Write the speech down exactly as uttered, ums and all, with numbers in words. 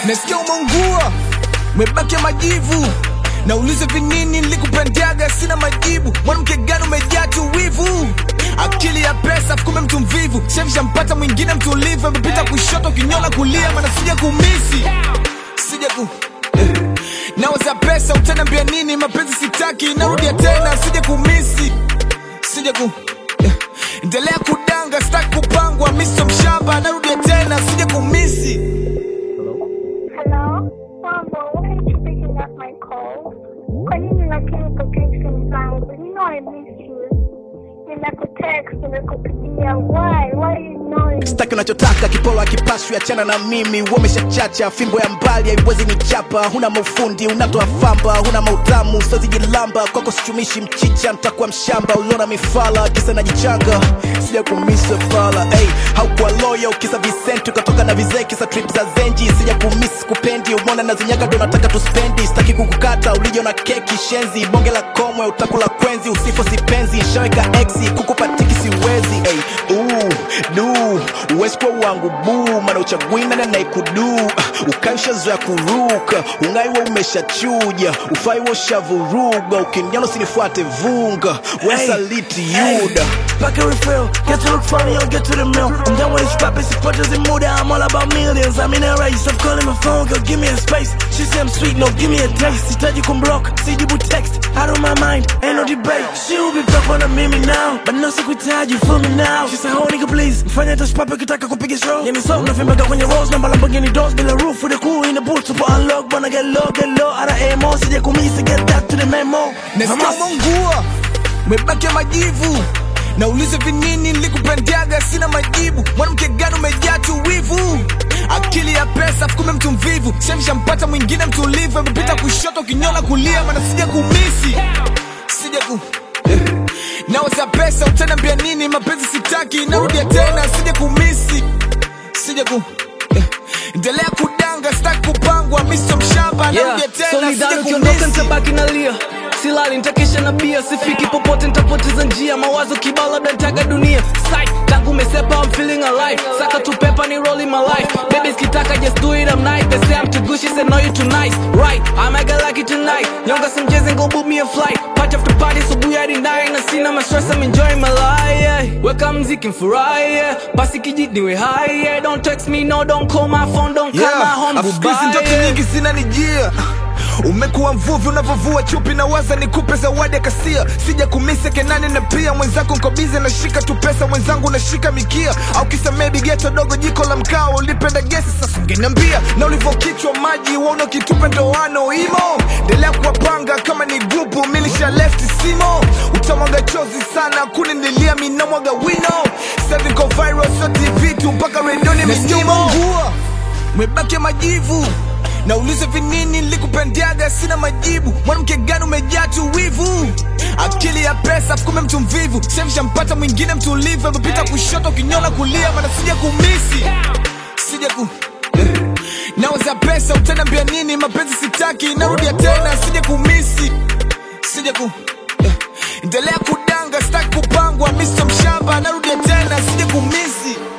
Nasikia umeungua, umebaki majivu. Naulize vinini nilikupendaga sina majibu. Mwanamke gani umejaa tu wivu. Akili ya pesa fukume mtu mvivu. Shefisha mpata mwingine mtulivu. Amepita kushoto kinyola kulia. Mana sija kumisi, sija ku eh. Nawaza pesa utaniambia nini. Mapenzi sitaki narudia tena. Sija kumisi, sija ku eh. Endelea kudanga sitaki kupangwa. Miso mshamba narudia tena. Sija kumisi. Hello? Mama, why aren't you picking up my calls? Kwa nini lakini protection zangu? You know I miss you. Nimekutext, nimekupigia. Why? Why are you ignoring? Sitaki unachotaka kipolo akipashwi achana na mimi. Umeshachacha fimbo ya mbali haiwezi nichapa. Huna maufundi unatoa famba. Huna mautamu sozi jilamba. Kwako sichumishi mchicha nitakuwa mshamba. Uliona mifala kisa najichanga. Sija kumisa fala hey. Haukuwa loyal kisa Vicente ukatoka na vizee kisa trip za Zenji. Sija kumisi kupendi umona na zinyaga ndo nataka tuspendi. Sitaki kukukata ulijo na keki shenzi. Bonge la komwe utakula kwenzi. Usifo sipenzi shaweka exi kukupatiki siwezi hey. Uu, du, uwezi kwa wangu buu. Mana uchaguina na naikudu uh, ukaisha zoya kuruka. Ungaiwa umesha chuja. Ufaiwa ushavuruga. Ukiniano sinifuate vunga. Wesaliti yuda Back a refill, get to look funny, I'll get to the mill. I'm done with this rap, it's purchase in mood, I'm all about millions. I'm in a race, I'm calling my phone, girl, give me a space. She say I'm sweet, no, give me a taste. She tell you can block, see you would text. Out of my mind, ain't no debate. She will be back on me now, but no secret, you feel me now. She say, oh nigga, please, mfanya touch papa, kitaka kupige show. Give me some, nothing back when you rose, number Lamborghini doors, build a roof with a cool in the boots, super unlock, wanna get low, get low, out of M O, sija kumisi, get that to the memo. Nasikia umeungua, umebaki majivu. Naulize vinini nilikupendaga sina majibu. Mwanamke gani umejaa tu wivu. Akili ya pesa fukume mtu mvivu. Shefisha mpata mwingine mtulivu. Amepita kushoto kinyola kulia. Mana sija kumisi, sija ku eh. Nawaza pesa utaniambia nini. Mapenzi sitaki narudia tena. Sija kumisi, sija ku eh. Endelea kudanga sitaki kupangwa. Miso mshamba narudia tena. Sija kumisi, nitabaki nalia. Silali nitakesha na bia. Sifiki popote nitapoteza njia. Mawazo kibao labda nitaka dunia. Psych, tangu umesepa I'm feeling alive. Saka tu pepa ni rolling my life. Babies kitaka just do it I'm nice. They say I'm too good, she said no you too nice. Right, I might get lucky tonight. Nyonga some jazz and go book me a flight. Party after party so booyah hadi nine. Na sina my stress I'm enjoying my life yeah. Weka mziki mfurahi yeah. Basi kijit niwe high yeah. Don't text me no, don't call my phone, don't call yeah. My home goodbye yeah. Ndoto nyingi sina nijia. Umekuwa mvuvi unavovua chupi na waza nikupe zawadi ya kasia. Sija kumise kenani na pia mwenzako nko bize na shika tu pesa mwenzangu na shika mikia. Au kisa maybe geto dogo jiko la mkao ulipenda gesi sasa ungeniambia. Na ulivokichwa maji wauna kitupe ndoano imo. Ndelea kuwapanga kama ni grupu milisha left simo. Utamwaga chozi sana kunendelea minamwaga wino. Seven ko viral so T V tu mpaka redioni minyimo. Umebaki majivu. Naulize vinini nilikupendaga sina majibu. Mwanamke gani umejaa tu wivu. Akili ya pesa fukume mtu mvivu. Shefisha mpata mwingine mtulivu. Amepita kushoto kinyola kulia. Mana sija kumisi, sija ku eh. Nawaza pesa utaniambia nini. Mapenzi sitaki narudia tena. Sija kumisi, sija ku eh. Endelea kudanga sitaki kupangwa. Miso mshamba narudia tena. Sija kumisi.